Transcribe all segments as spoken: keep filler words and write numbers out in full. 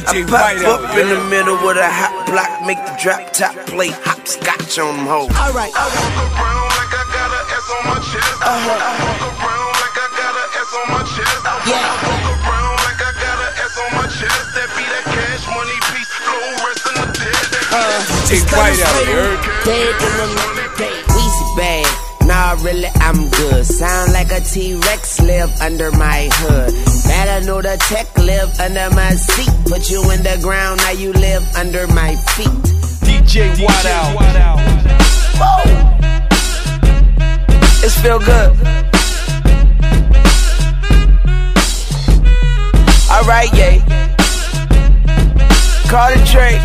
I pop up in the middle with a hot block, make the drop top play hopscotch on them hoes. Alright, I walk around like I got an S on my chest. I walk around like I got an S on my chest. Yeah. I walk around like I got an S on my chest. That be that cash money piece, flow rest in the dead. Take right out, you heard? Dead in the day. Weezy bad. Nah, really, I'm good. Sound like a T-Rex live under my hood. Better know the tech live under my seat. Put you in the ground, now you live under my feet. D J Watt out. Whoa. It's feel good. Alright, yeah. Call the Trey.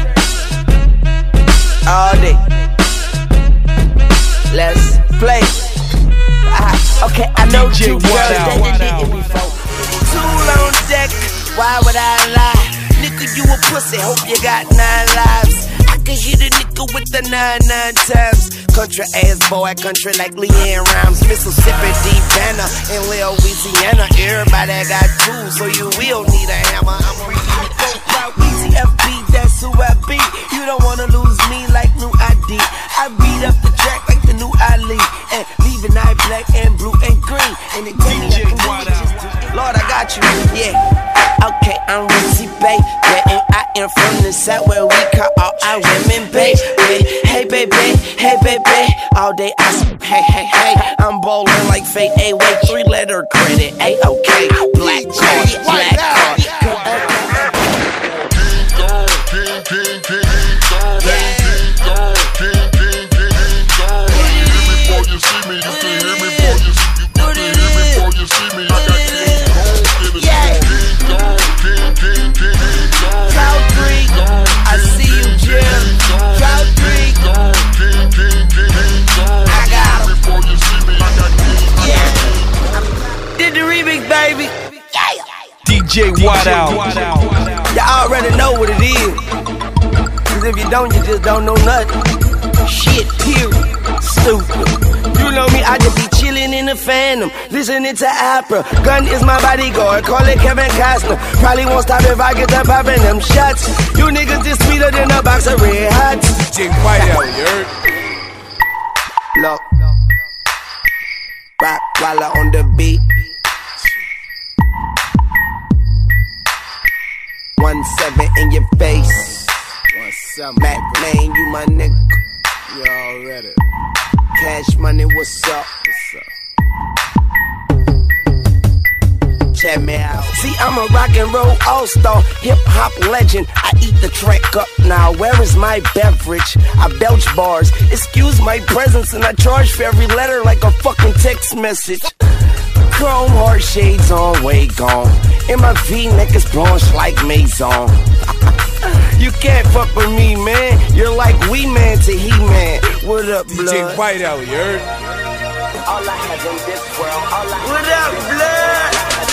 All day. Let's play. Uh, okay, I know D J two girls that you did it before. Tool on deck, why would I lie? Nigga, you a pussy, hope you got nine lives. I can hit a nigga with the nine nine times. Country ass boy, country like Leanne Rhymes. Mississippi, deep banner in Louisiana. Everybody got tools, so you will need a hammer. I'm a B T F B, that's who I be. You don't wanna lose me like new I D. I beat up the track like the new Ali. And leaving eye black and blue and green. And it D J Watt out. Lord, I got you, yeah. Okay, I'm Rizzy Bay. Yeah, and I am from the south where we call all our women babe. Hey, baby, hey, baby. All day I say, hey, hey, hey. I'm bowling like fate. A wait, three letter credit. A okay, black card, black card. D J Watt out. Y'all already know what it is. Cause if you don't, you just don't know nothing. Shit, period. Stupid. You know me, I just be chillin' in the Phantom, listening to opera. Gun is my bodyguard, call it Kevin Costner. Probably won't stop if I get to poppin' them shots. You niggas just sweeter than a box of red hots. D J Watt out, you heard? Look. Rock while I on the beat. One seven in your face. One seven. Mac Lane, you my nigga. You already. Cash money, what's up? What's up? Check me out. See, I'm a rock and roll all-star, hip-hop legend. I eat the track up now. Where is my beverage? I belch bars. Excuse my presence, and I charge for every letter like a fucking text message. Chrome heart shades on, way gone. And my V-neck is blanche like Maison. You can't fuck with me, man. You're like Wee Man to He-Man. What up, blood? D J Watt out, you heard? All I have in this world. All I what up, blood?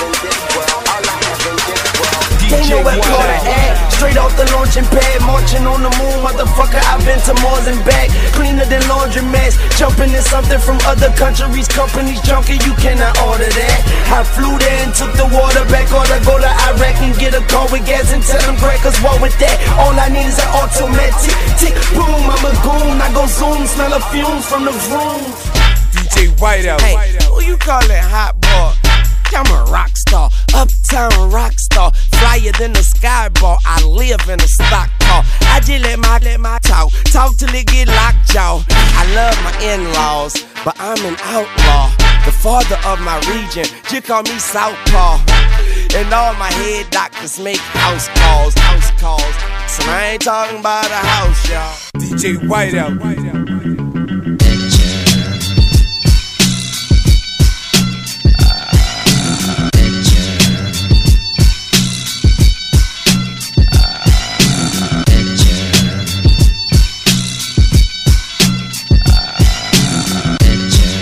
They know what part to add. Straight off the launching pad, marching on the moon, motherfucker. I've been to Mars and back. Cleaner than laundromats. Jumping in something from other countries, companies junkie. You cannot order that. I flew there and took the water back. Oughta go to Iraq and get a car with gas and tell them crackers what with that. All I need is an automatic. Tick boom, I'm a goon. I go zoom, smell the fumes from the room. D J Watt out. Hey, who you callin' hot boy? I'm a rock star, uptown rock star, flyer than a sky ball. I live in a stock car. I just let my let my talk, talk till it get locked, y'all. I love my in-laws, but I'm an outlaw, the father of my region. You call me Southpaw, and all my head doctors make house calls, house calls. So I ain't talking about a house, y'all. D J Watt out.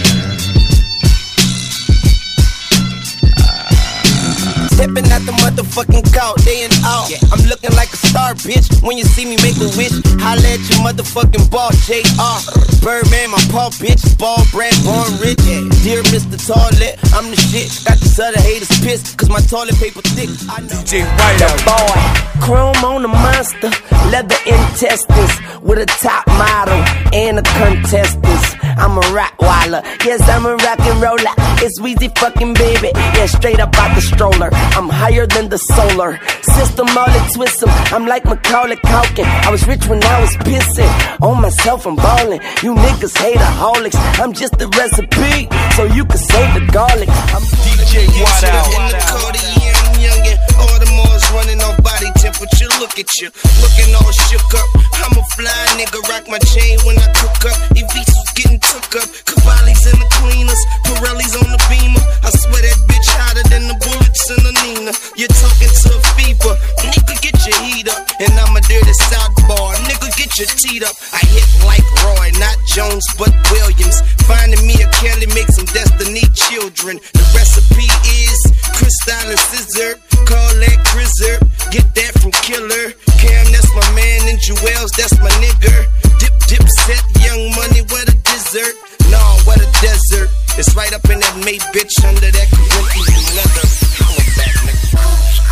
Stepping out the motherfucker. fucking caught, they in awe. I'm looking like a star, bitch. When you see me make a wish, holla at your motherfucking boss, J R. Birdman, my paw, bitch. Ball, Brad, born rich. Dear Mister Toilet, I'm the shit. Got these other haters pissed, cause my toilet paper thick. I know. D J Whiteout. Boy, chrome on the monster, leather intestines, with a top model and a contestants. I'm a Rottweiler, yes, I'm a rock and roller. It's Weezy fucking baby, yeah, straight up out the stroller. I'm higher than the solar system, all it twists 'em. I'm like Macaulay Culkin. I was rich when I was pissing on myself, I'm ballin'. You niggas hateaholics, I'm just the recipe, so you can save the garlic. I'm D J Whiteout. in the Cartier, I'm youngin'. Audemars running off body temperature. Look at you, looking all shook up. I'm a fly nigga, rock my chain when I cook up. Evisos getting took up. Cavalli's in the cleaners, Pirelli's on the Beamer. I swear that bitch hotter than the bullets in the Nina. You're talking to a fever, nigga, get your heat up. And I'm a dirty Southbar, nigga, get your teeth up. I hit like Roy, not Jones, but Williams. Finding me a Kelly, make some Destiny children. The recipe is Crystal and Scissor. Call that Grizzer, get that from Killer. Cam, that's my man, and Jewels, that's my nigga. Dip, dip, set, Young Money, what a dessert. No, what a desert. It's right up in that May, bitch, under that Corinthian leather. I'm a back nigga.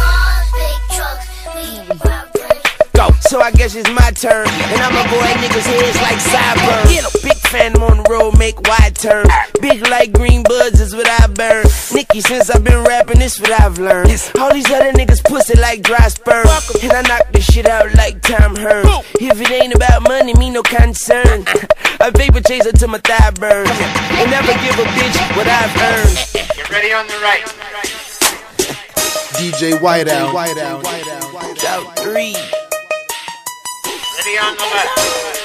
Go. So I guess it's my turn, and I'ma go at niggas' heads like sideburns. Get a big phantom on the road, make wide turns. Big like green buds is what I burn. Nicky, since I've been rapping, this what I've learned. All these other niggas pussy like dry sperm, and I knock this shit out like Tom Hearn. If it ain't about money, me no concern. A paper chaser to my thigh burn, and never give a bitch what I've earned. Get ready on the right. D J Whiteout. Whiteout. Whiteout. Out three. Ready on the left.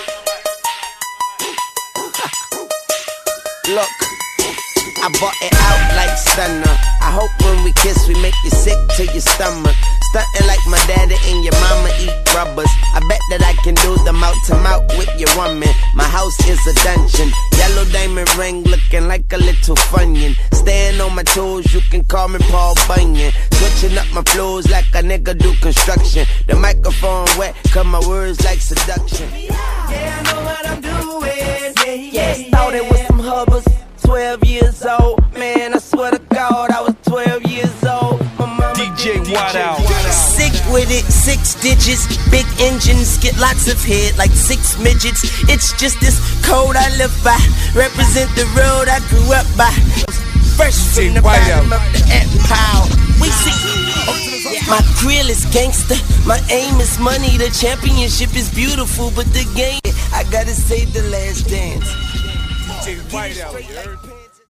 Look, I bought it out like stunner. I hope when we kiss we make you sick to your stomach. Stuntin' like my daddy and your mama eat rubbers. I bet that I can do the mouth to mouth with your woman. My house is a dungeon. Yellow diamond ring looking like a little funyun. Staying on my toes, you can call me Paul Bunyan. Switching up my flows like a nigga do construction. The microphone wet, cause my words like seduction. Yeah, I know what I'm doing. Yeah, yeah, yeah. Thought it was some hubbers. twelve years old, man, I swear to God, I was twelve years old. My mama D J Whiteout. Sick with it, six digits, big engines, get lots of head like six midgets. It's just this code I live by, represent the road I grew up by. First from the bottom of the empire, we see. My grill is gangster, my aim is money. The championship is beautiful, but the game, I gotta save the last dance. D J Whiteout, you heard?